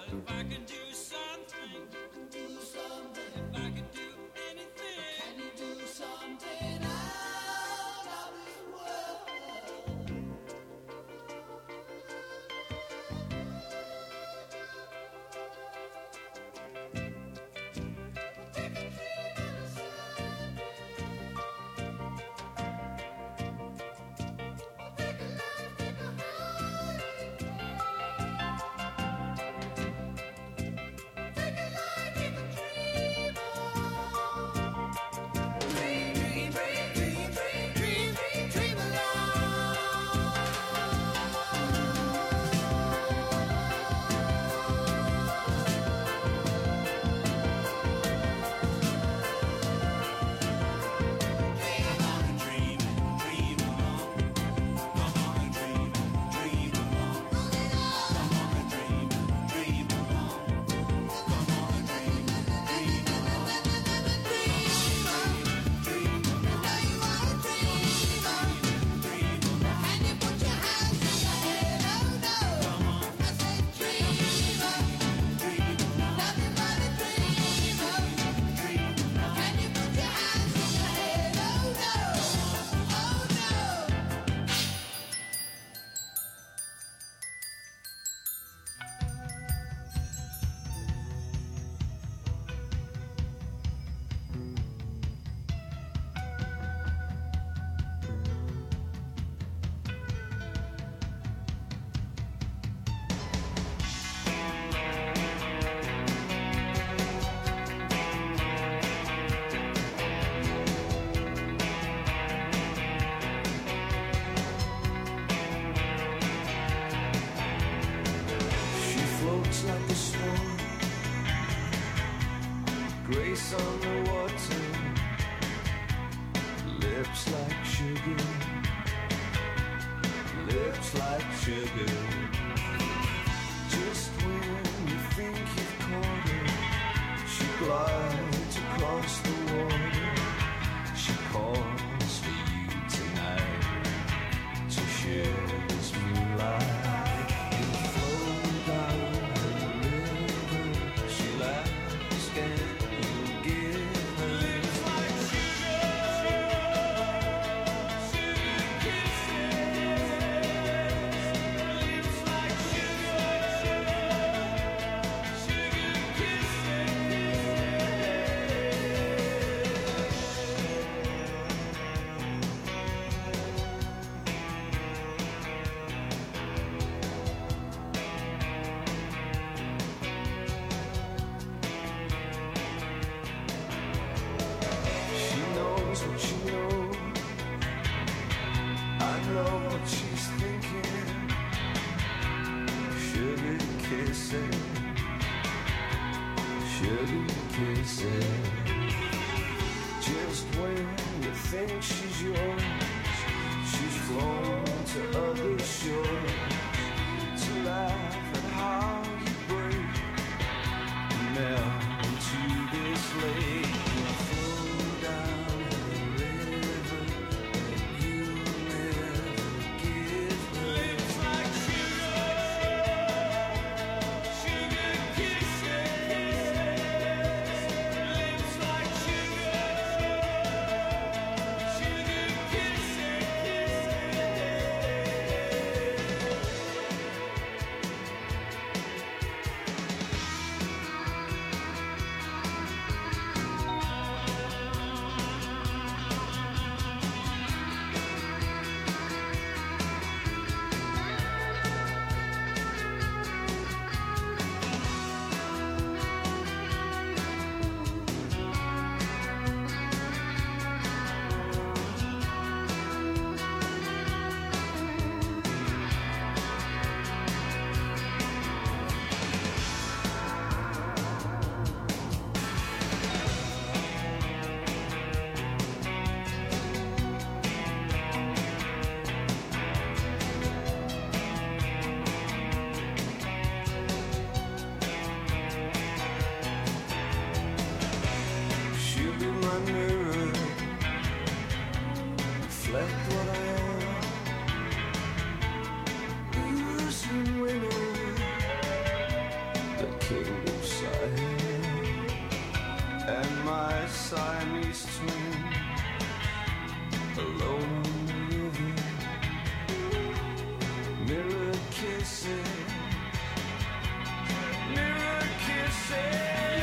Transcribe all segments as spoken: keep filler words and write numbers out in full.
If I could do something, do something. If I could do anything, can you do something out of this world? Take a dream on a Sunday. Or take a life, take a holiday. Take a life, take a dream on. Dream, dream, dream, dream, dream, dream, dream, dream along. Dream on, dream, dream along. Come on and dream, dream along. Come on and dream, dream along. Come on and dream, dream along. Dream on, dream along. Now you wanna dream on, dream along. Can you put your hands in your head? Oh no. Come on, I said dream on, dream along. Nothing but a dream on, dream along. Can you put your hands in your head? Oh no, oh no. She floats like a swan, grace on the water, lips like sugar, lips like sugar. Just when you think you've caught her, she glides across the water. She calls for you tonight to share this moonlight. You flow down the river, she laughs and you give her lips like sugar, sugar kisses. Lips like sugar, sugar kisses. She knows what you know. I know what she's thinking. Sugar kissing, sugar kissing. Just when you think she's yours, she's flown to other shores to laugh at how you break and melt into this lake. You flow down the river, you never give her lips like sugar, sugar kisses. Lips like sugar, sugar kisses. my Siamese twin, alone on the river, mirror kissing, mirror kissing.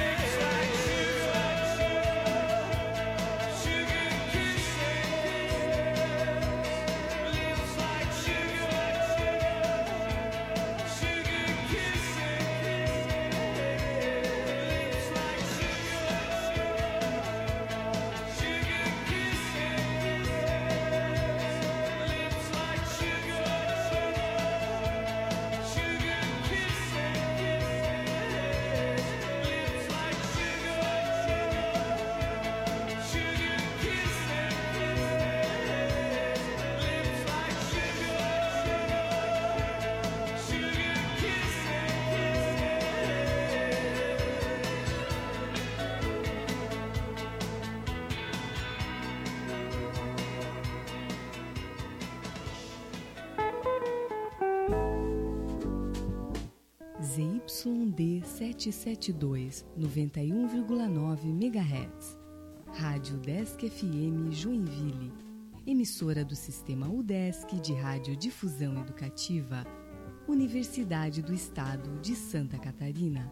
Z Y D setecentos e setenta e dois, noventa e um vírgula nove megahertz. Rádio Udesc F M Joinville. Emissora do Sistema Udesc de Radiodifusão Educativa. Universidade do Estado de Santa Catarina.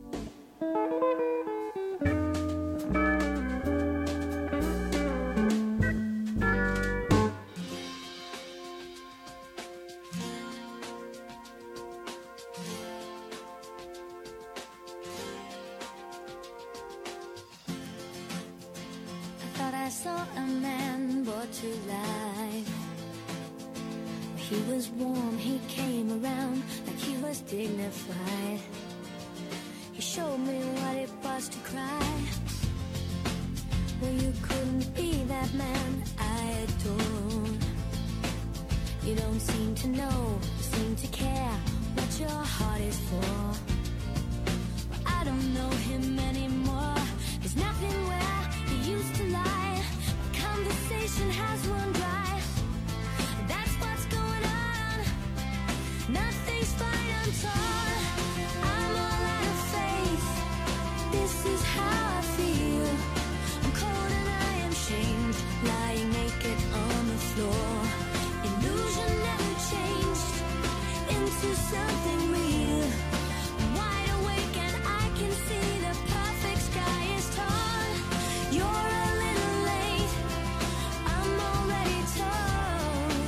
I saw a man brought to life. He was warm, he came around like he was dignified. He showed me what it was to cry. Well, you couldn't be that man I adored. You don't seem to know, seem to care what your heart is for. Well, I don't know him anymore. There's nothing where he used to lie. Conversation has run dry. That's what's going on. Nothing's fine, I'm torn. I'm all out of faith. This is how I feel. I'm cold and I am shamed, lying naked on the floor. Illusion never changed into something real. I'm wide awake and I can see the perfect sky is torn. You're a little late, I'm already torn.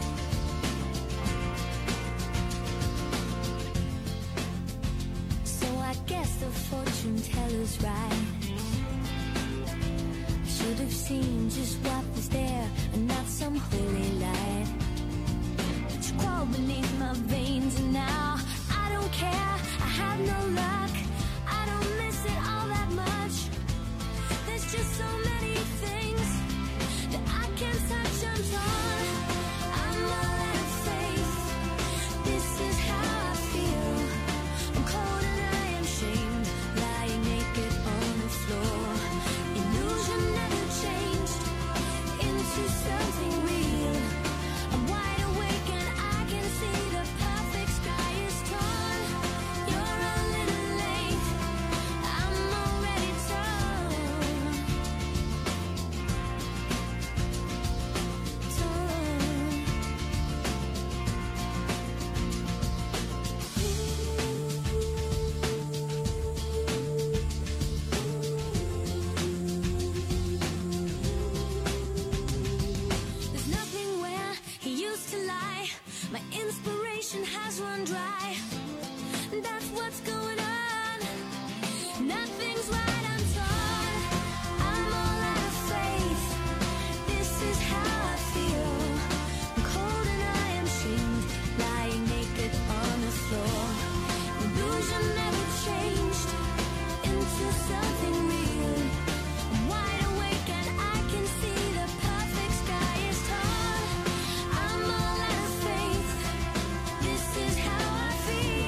So I guess the fortune teller's right. I should have seen just what was there and not some holy light. But you crawl beneath my veins and now I don't care, I have no luck. I don't miss it all that much. There's just so many things that I can't touch, I'm torn. I'm all out of faith. This is how I feel. I'm cold and I am shamed, lying naked on the floor. Illusion never changed into something real. I'm wide awake and I can see the perfect sky is torn. You're a little late, I'm already torn. There's nothing where he used to lie. My inspiration has run dry. That's what's going on. Nothing's right, I'm torn. I'm all out of faith. This is how I feel. I'm cold and I am shamed, lying naked on the floor. Illusion never changed into something real. I'm wide awake and I can see the perfect sky is torn. I'm all out of faith. This is how I feel.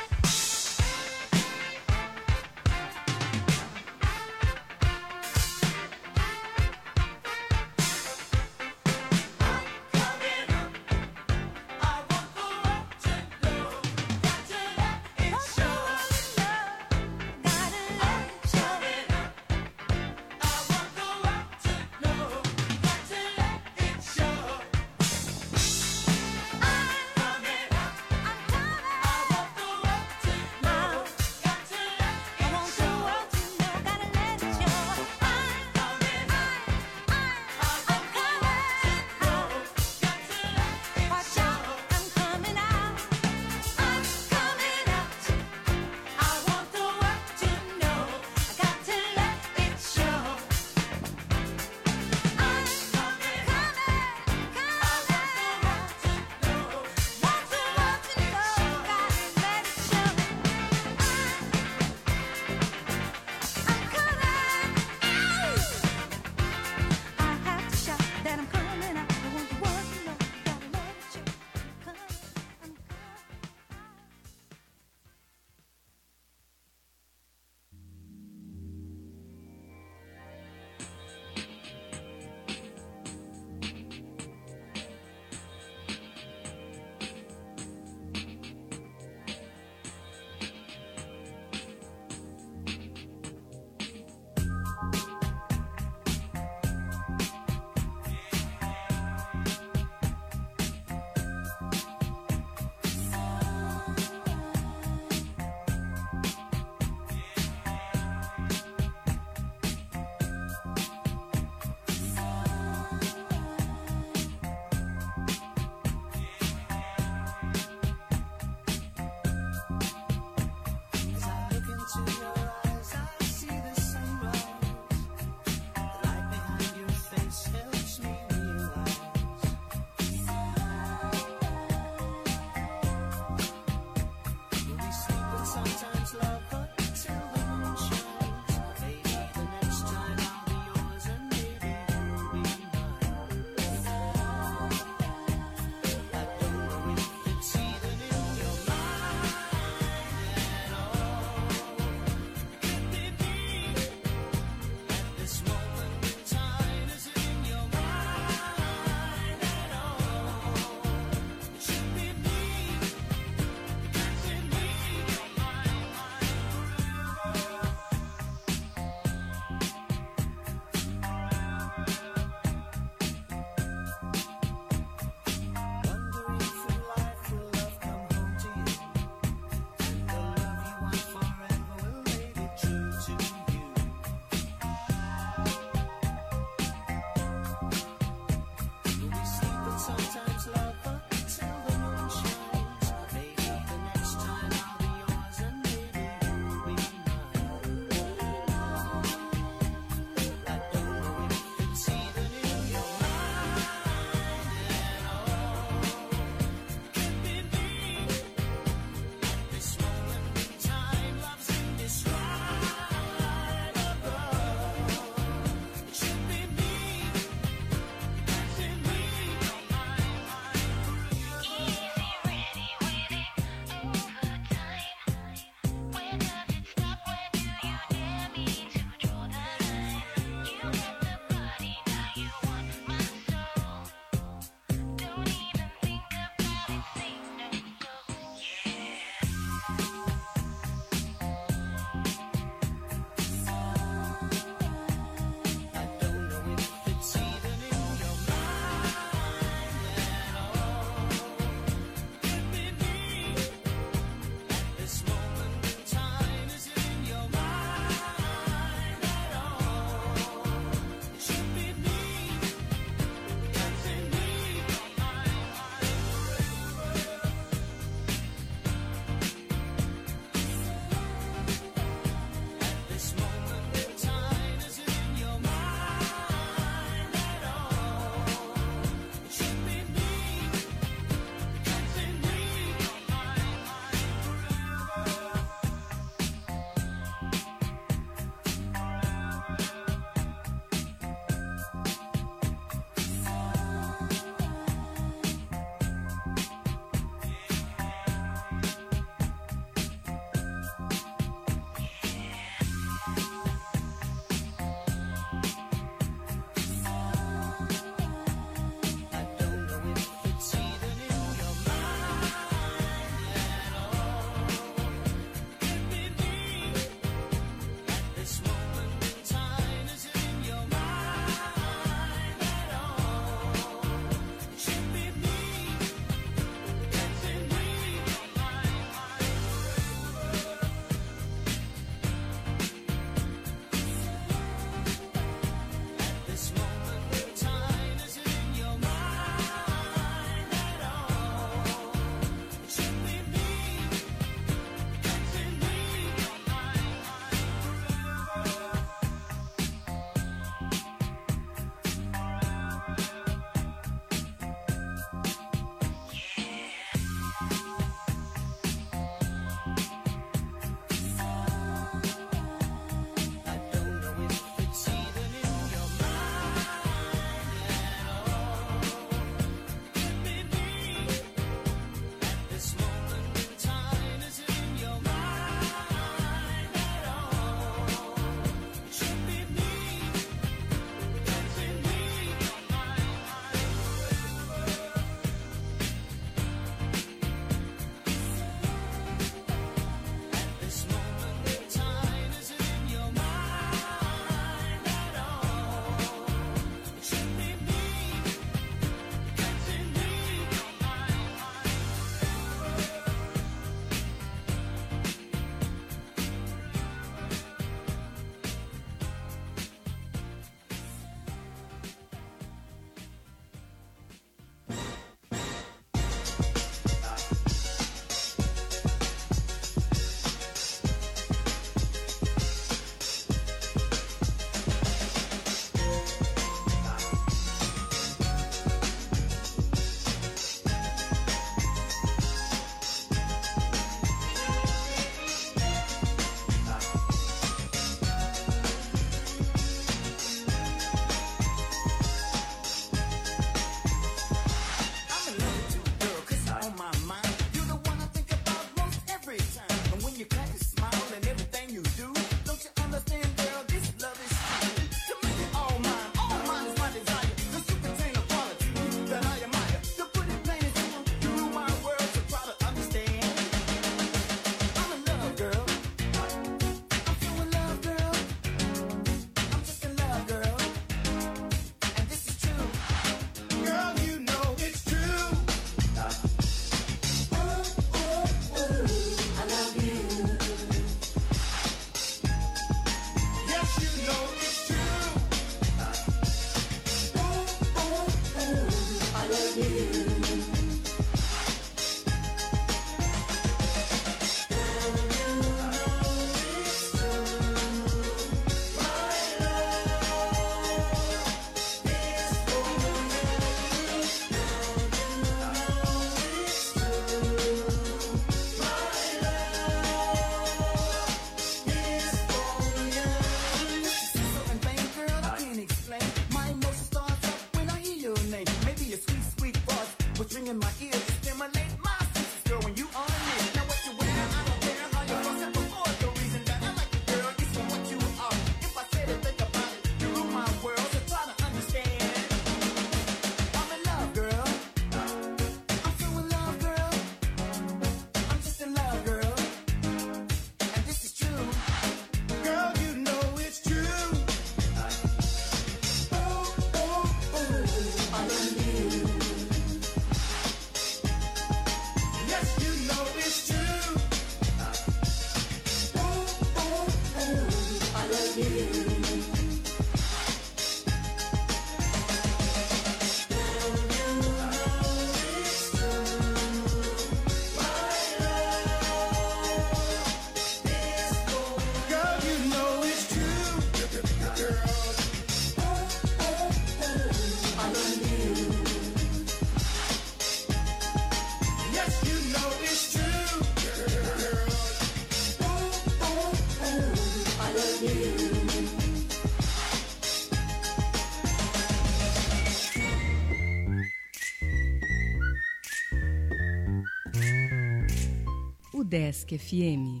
Desk F M.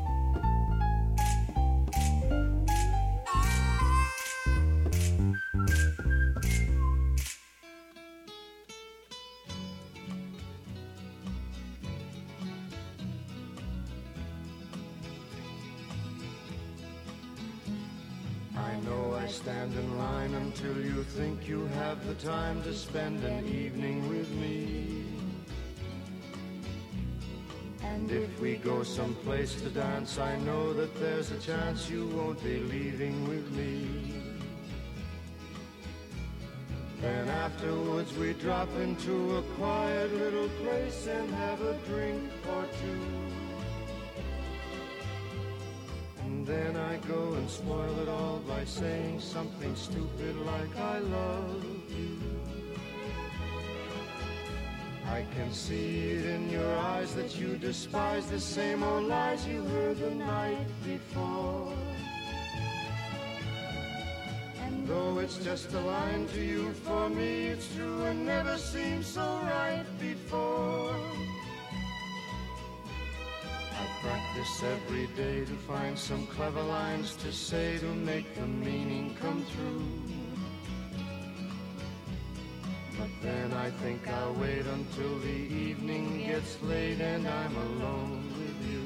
I know I stand in line until you think you have the time to spend an evening with me. And if we go someplace to dance, I know that there's a chance you won't be leaving with me. Then afterwards we drop into a quiet little place and have a drink or two. And then I go and spoil it all by saying something stupid like I love you. I can see it in your eyes that you despise the same old lies you heard the night before. And though it's just a line to you, for me it's true and never seemed so right before. I practice every day to find some clever lines to say to make the meaning come through. But then I think I'll wait until the evening gets late and I'm alone with you.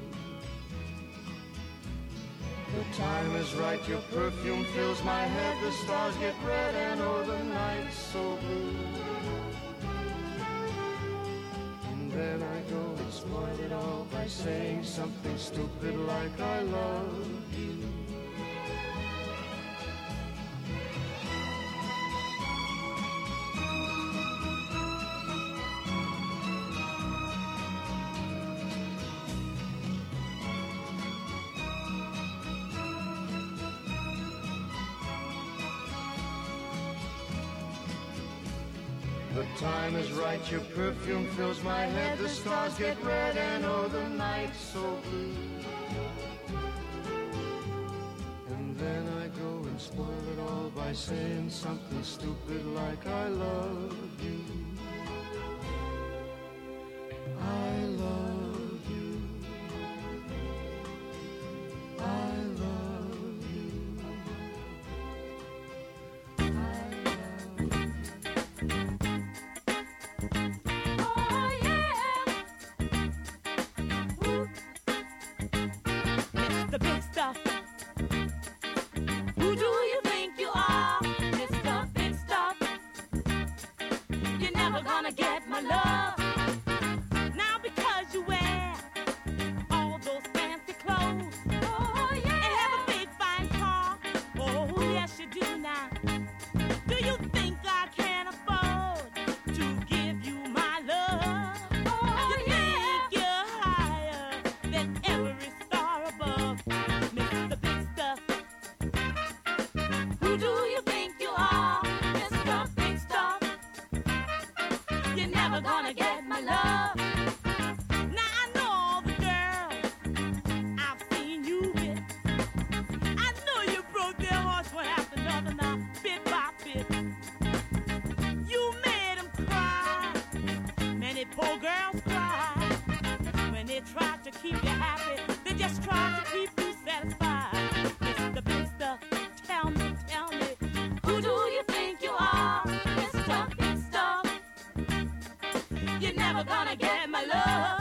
The time is right, your perfume fills my head, the stars get red and oh the night's so blue. And then I go and spoil it all by saying something stupid like I love you. The time is right, your perfume fills my head, the stars get red and oh the night's so blue. And then I go and spoil it all by saying something stupid like I love you. I love you. I love you. I love you. The big stuff. Who do you think you are, Mister Big Stuff? You're never gonna get my love. Now because you wear all those fancy clothes, oh yeah, and have a big fine car, oh yes you do now. Do you think I can afford to give you my love? Oh, you yeah. think you're higher than every star above, Mister Big Stuff? Who do you think you are, Mister Big Stuff? You're never gonna get my love. Now I know all the girls I've seen you with. I know you broke their hearts one after another now, bit by bit. You made them cry. Many poor girls cry. When they try to keep you happy, they just try to keep you satisfied. Mister Big Stuff, tell me, tell me, who do you think you are, Mister Big Stuff? You're never gonna get my love.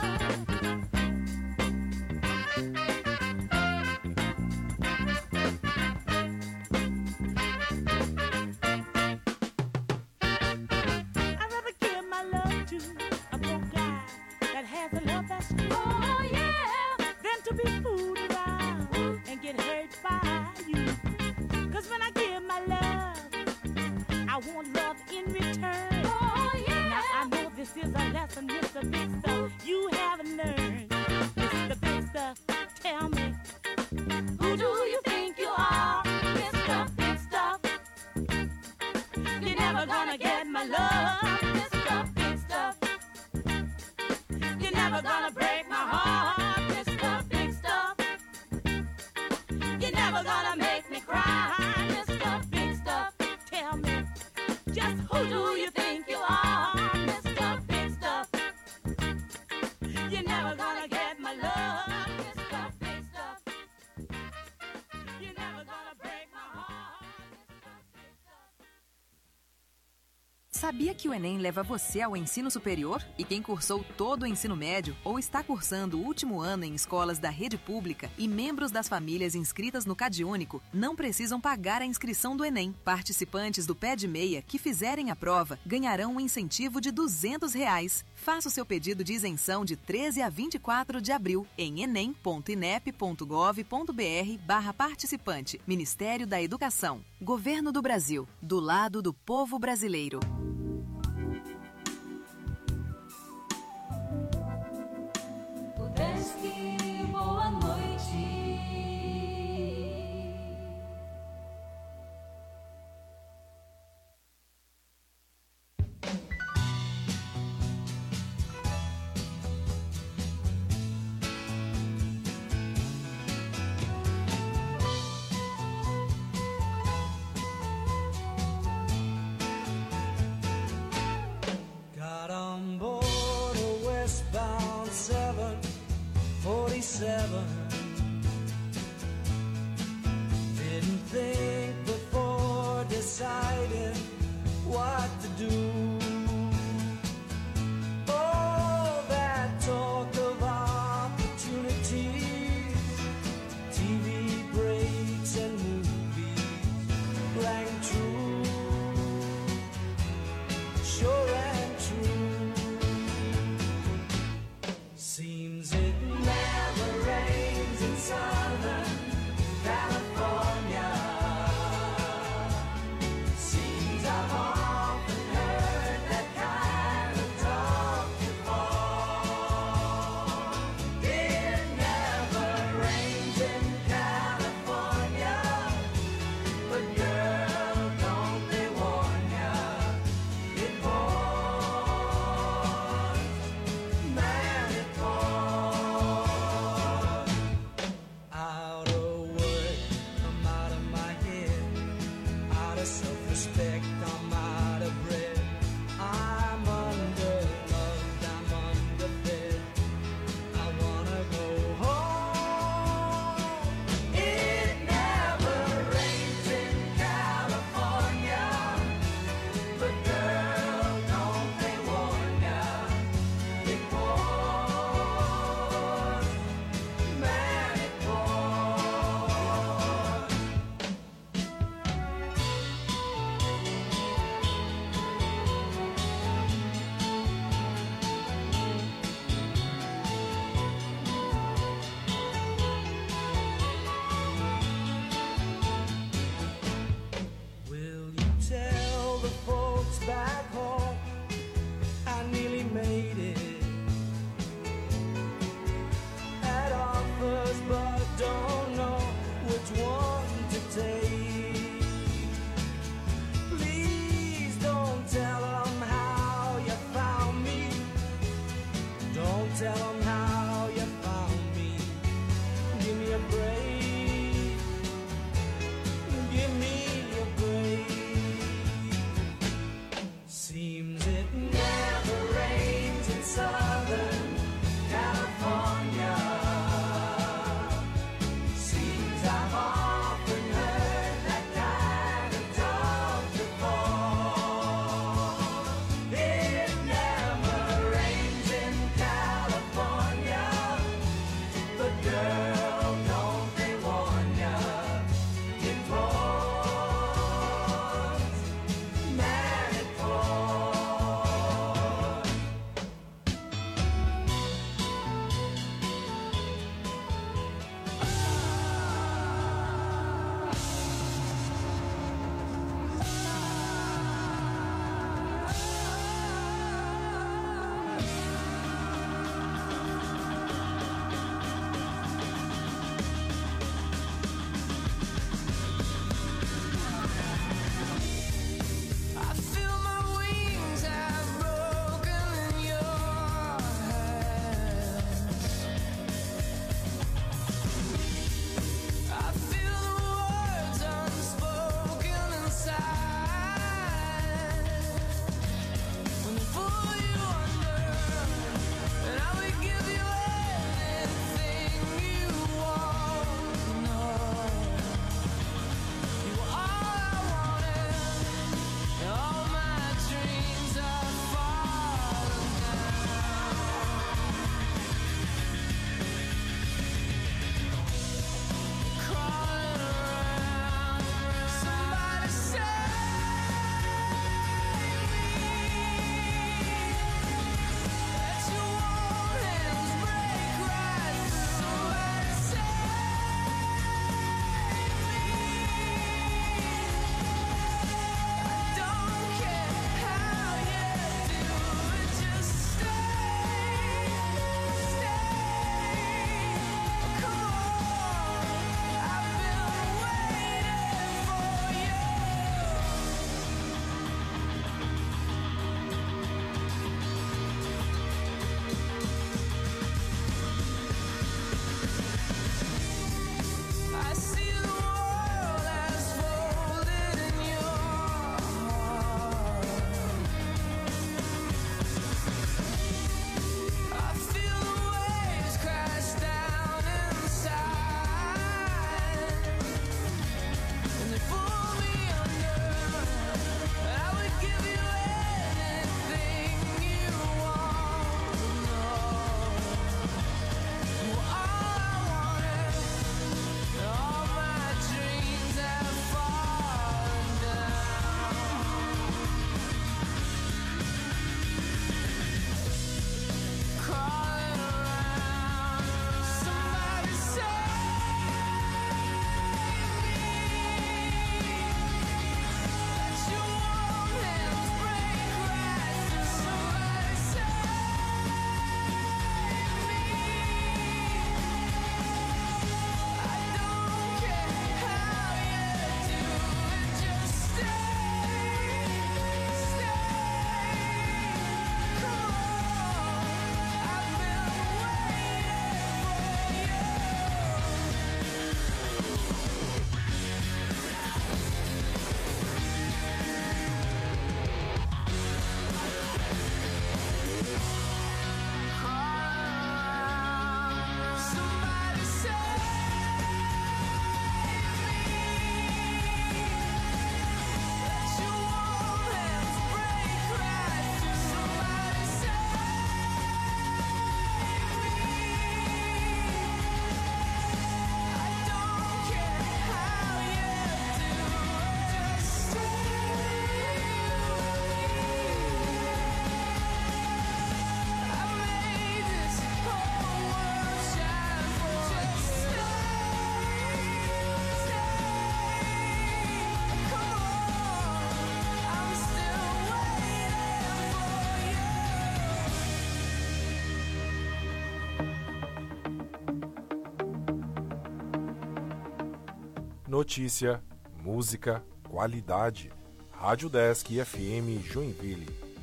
I'd rather give my love to a broke guy that has a love that's true. Oh yeah, than to be fooled around and get hurt by you. Cause when I give my love, I want love in return. Oh yeah. Now I know this is a lesson, Mister Big Stuff, you haven't learned. Mister Big Stuff, tell me, who do you think you are, Mister Big Stuff? You're never gonna get my love, Mister Big Stuff. You're never gonna break my heart, Mister Big Stuff. You're never gonna make me cry, Mister Big Stuff. Tell me, just who do you think you are, Mister Big Stuff? You're never gonna get my Sabia que o Enem leva você ao ensino superior? E quem cursou todo o ensino médio ou está cursando o último ano em escolas da rede pública e membros das famílias inscritas no CadÚnico não precisam pagar a inscrição do Enem. Participantes do Pé de Meia que fizerem a prova ganharão um incentivo de duzentos reais. Faça o seu pedido de isenção de treze a vinte e quatro de abril em enem ponto inep ponto gov ponto br barra participante. Ministério da Educação. Governo do Brasil. Do lado do povo brasileiro. Boa noite. Got on board a westbound seven forty-seven. Didn't think before deciding what to do. Oh, that talk of opportunities, T V breaks and movies rang true, sure and true. Seems it never rains in Southern California. Seems I've often heard that kind of talk before. It never rains in California, but girl, don't they warn ya, it pours, man, it pours. Out of work, I'm out of my head. Out of self-respect, I'm out of breath. I'm underloved, I'm underfed. I wanna go home. It never rains in California, but girl, don't they warn ya, it pours, man, it pours. Will you tell the folks back home I nearly made it? Had offers but don't know which one to take. Please don't tell them how you found me. Don't tell them how you found me. Give me a break. Give me a break. Seems it never rains in Southern California. Seems I've often heard that kind of talk before. It never rains in California, but girl, don't they warn ya, it pours. Notícia, música, qualidade. Rádio Desk F M Joinville.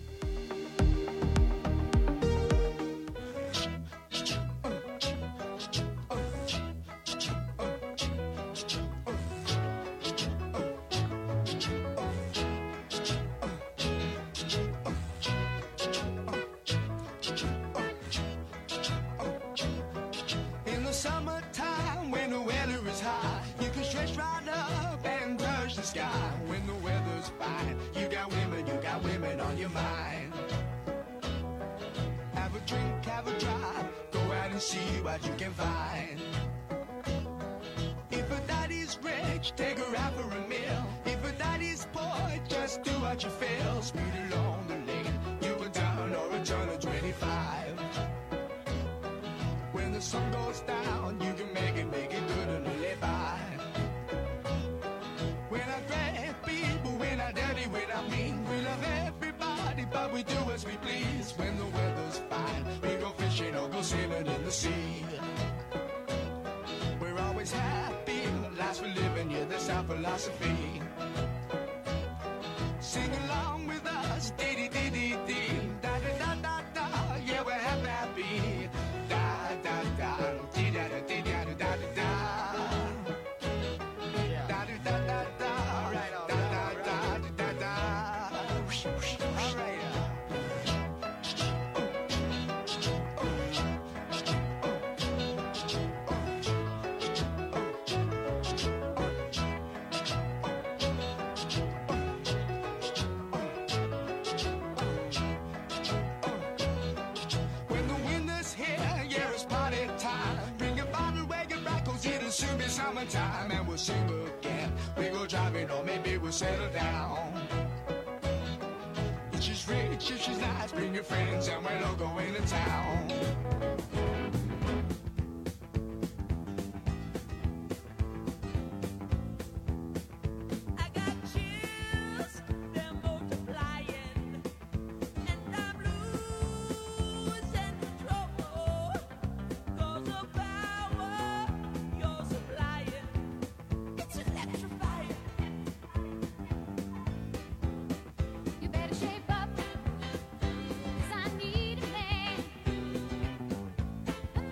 In the summertime, when the weather is high, you can stretch right up and touch the sky. When the weather's fine, you got women, you got women on your mind. Have a drink, have a drive, go out and see what you can find. If a daddy's rich, take her out for a meal. If a daddy's poor, just do what you feel. Speed along the lane, you go down or a turn of twenty-five. When the sun goes down, you can make it, make it good and live by. When I grab people, when I dirty, when I mean, we love everybody, but we do as we please. When the weather's fine, we go fishing or go sailing in the sea. We're always happy, life's for living, yeah, that's our philosophy. Sing along with us, dee dee dee dee dee, da da da da da, yeah, we're happy, happy. Da da da, dee da da dee da da da da da. Da da da da da, right on. Da da da da da da. All right. When the winter's here, yeah, it's party time. Bring a bottle, wagon back, 'cause it'll soon be summertime. And we'll sing again. We go driving, or maybe we'll settle down. If she's rich, if she's nice, bring your friends, and we'll all go into town. I got chills, they're multiplying, and I'm losing control. 'Cause the power you're supplying, it's electrifying. You better shape up, 'cause I need a man.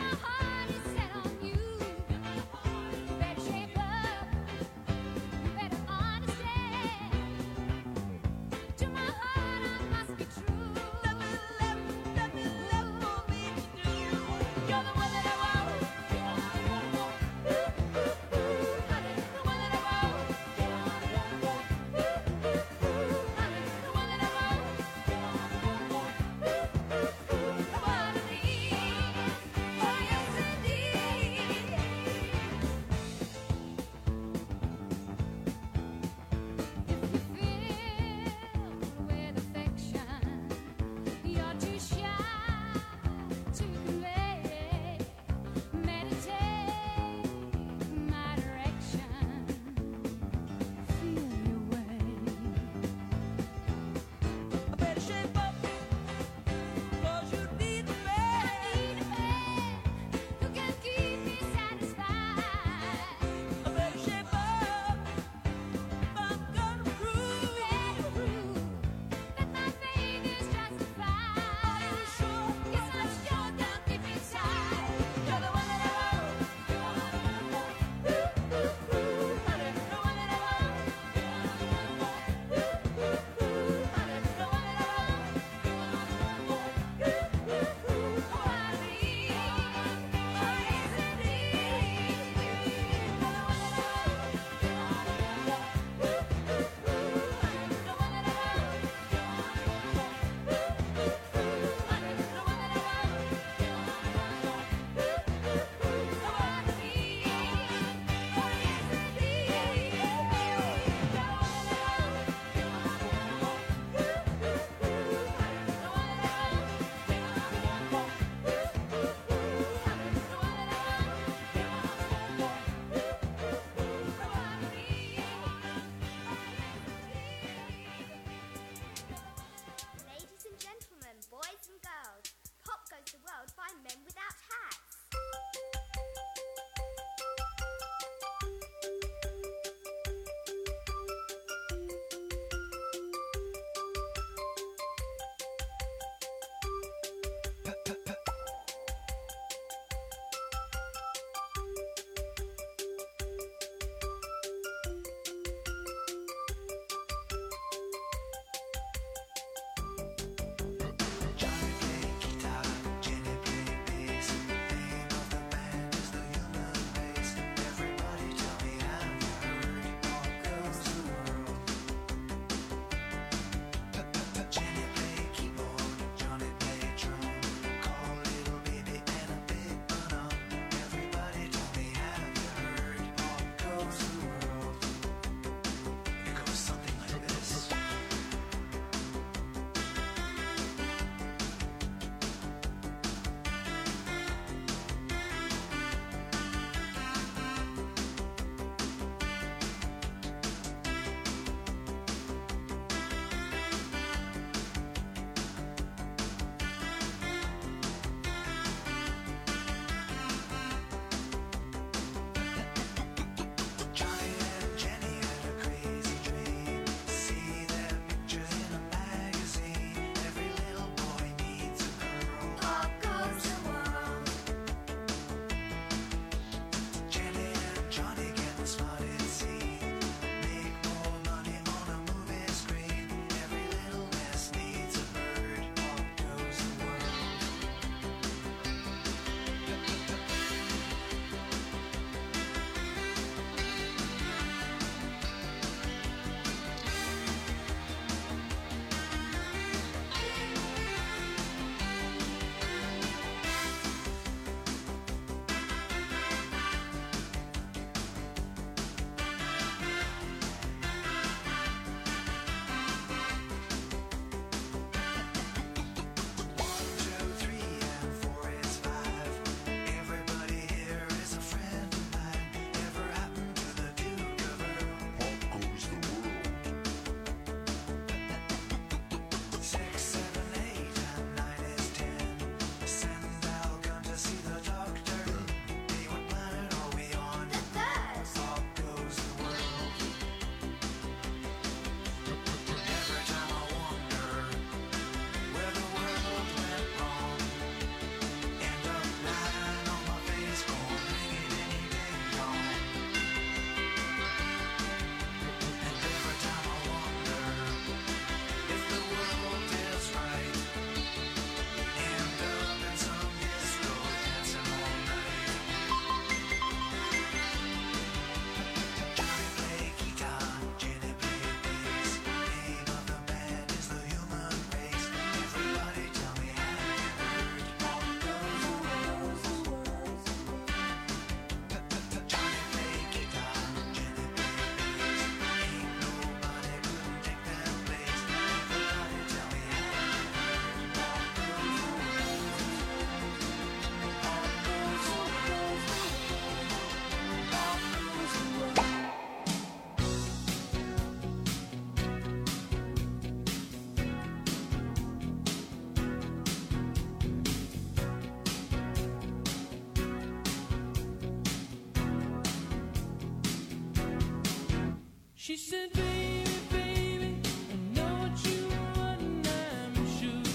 She said, baby, baby, I know what you want and I'm sure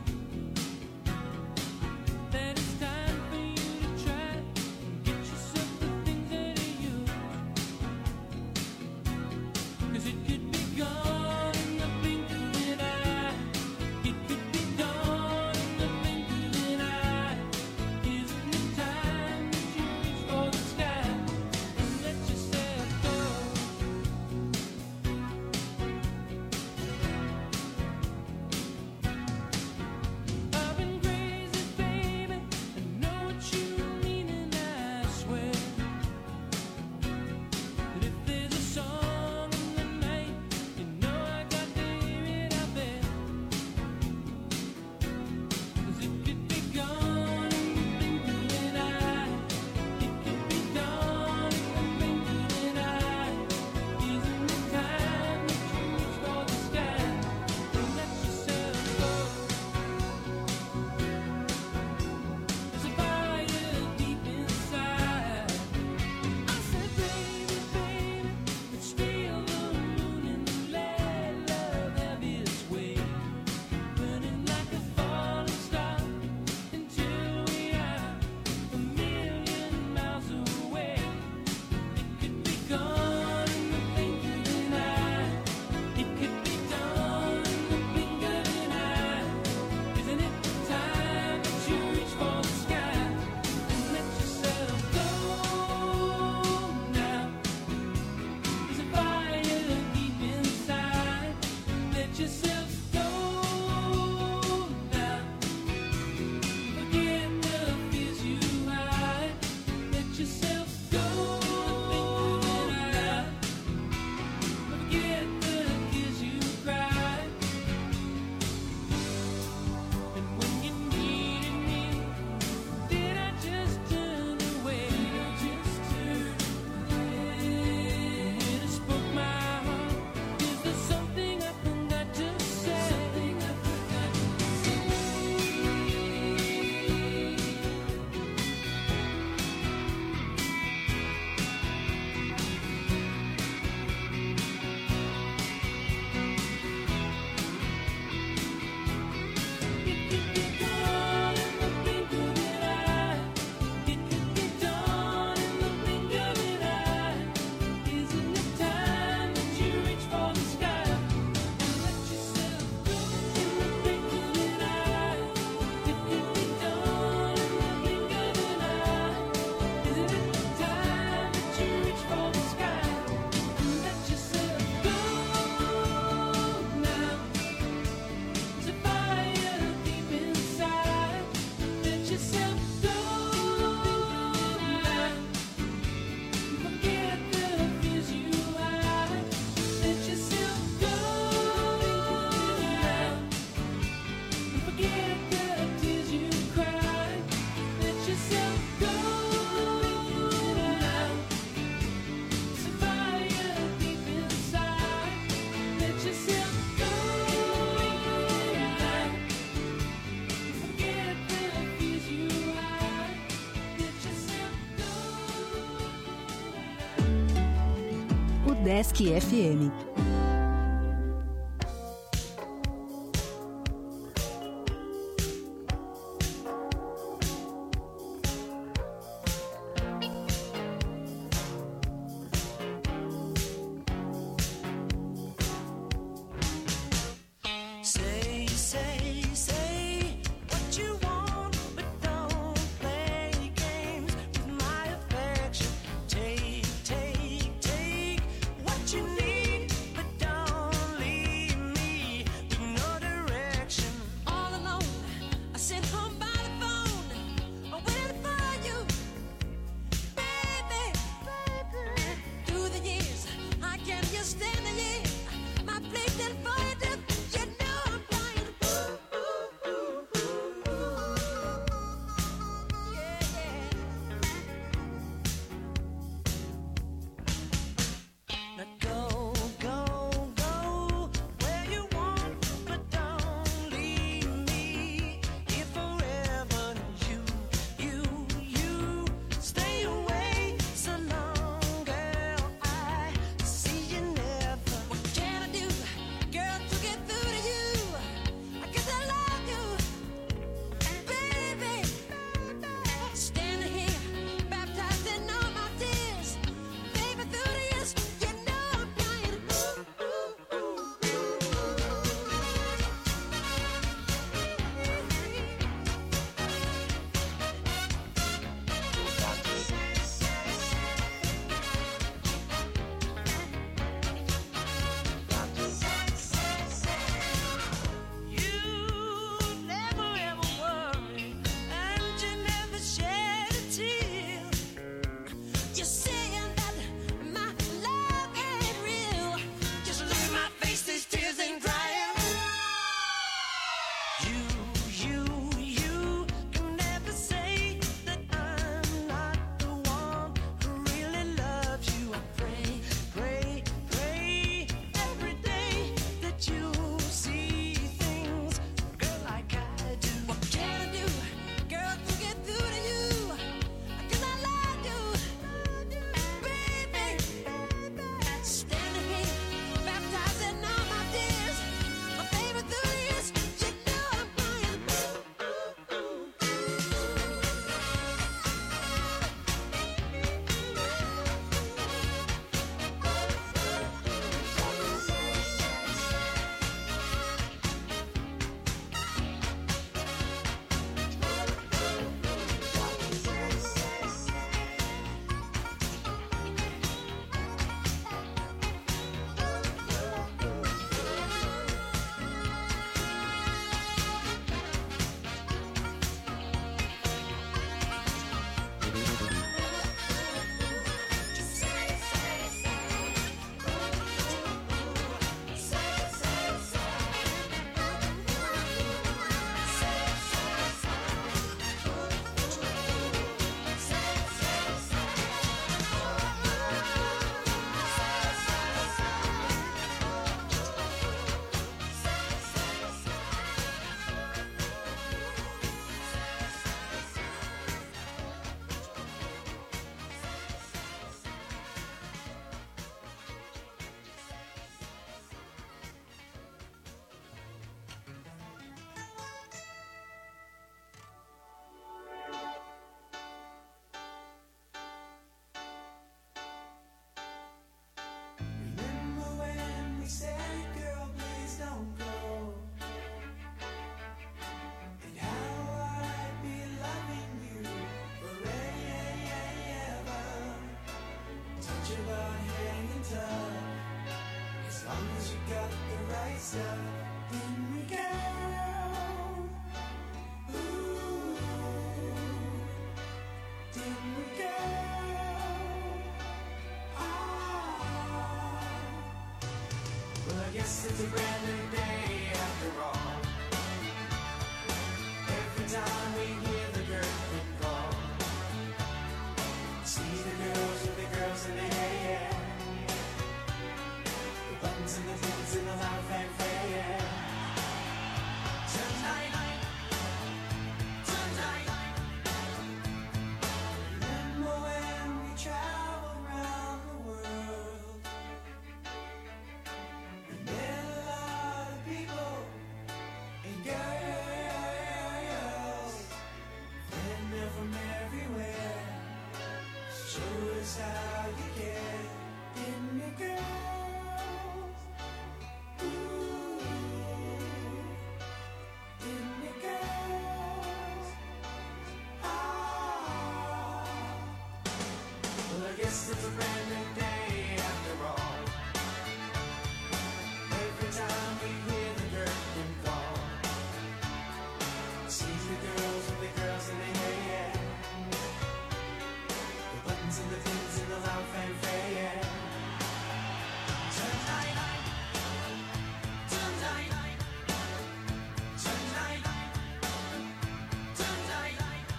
that it's time for you to try and get yourself the things that are you. 'Cause it could be gone in the blink of an eye. It could be gone in the blink of an eye. Isn't it time that you reach for the sky and let yourself go? I've been crazy, baby. I know what you mean, and I swear that if there's a song in the night, you know I got to hear it out there. 'Cause it could be gone in the blink of an eye. It could be gone in the blink of an eye. Isn't it time that you reach for the sky and let yourself go? There's a fire deep inside. I said, baby, baby, let's feel the moon and let love have its way, burning like a falling star until we are a million miles away. It could be gone in the blink of an eye. It could be done in the blink of an eye. Isn't it time that you reach for the sky and let yourself go now? There's a fire deep inside. Let yourself go now. Forget the fears you hide. Let yourself go. Forget the tears you cry. And when you needed me, did I just turn away? Just turn away. And I spoke my heart. Is there something I forgot to say? Something I forgot to say. It could be gone in the blink of an eye. It could be done in the blink of an eye. Isn't it time that you reach for the sky and let yourself go in the blink of an eye? It could be done in the blink of an eye. Isn't it time that you reach for the sky and let yourself go now? There's a fire deep inside. Let yourself go now. Forget the fears you hide. Let yourself go now. Forget the tears you cry. Let yourself go now. There's a fire deep inside. Let yourself go now. Forget the fears you hide. Let yourself go now. O Desk F M. Say, say, say what you want, but don't play games with my affection. Take, take, take what you need. guess it's a brand new day after all. Every time we hear the curtain call, see the girls with the girls in the hair, the buttons and the pins and the loud fanfare, yeah. Tonight, tonight, remember when we traveled around the world, we met a lot of people and girls, and they're from everywhere, show us how you care, didn't you, girls? Ooh, didn't you, girls? Ah, well, I guess it's a brand new day after all. Every time we hear the curtain call, see the girls with the girls in the hair, the buttons and the pins and the loud fanfare, yeah. Tonight, tonight, tonight, tonight,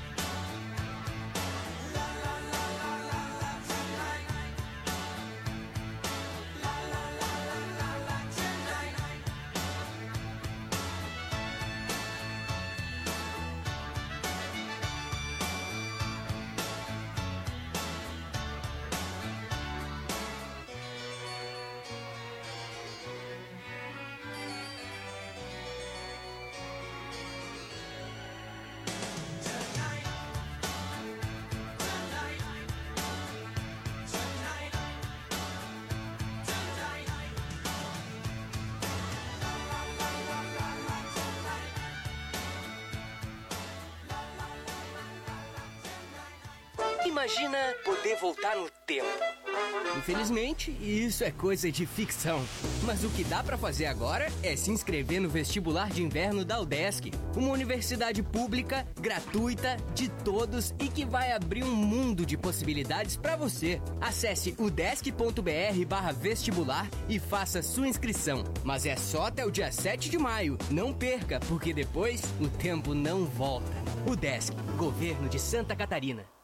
la la la la la la, tonight, la la la la la la, tonight. Imagina poder voltar no tempo. Infelizmente, isso é coisa de ficção. Mas o que dá pra fazer agora é se inscrever no vestibular de inverno da UDESC, uma universidade pública, gratuita, de todos e que vai abrir um mundo de possibilidades pra você. Acesse udesc.br barra vestibular e faça sua inscrição. Mas é só até o dia sete de maio. Não perca, porque depois o tempo não volta. UDESC, Governo de Santa Catarina.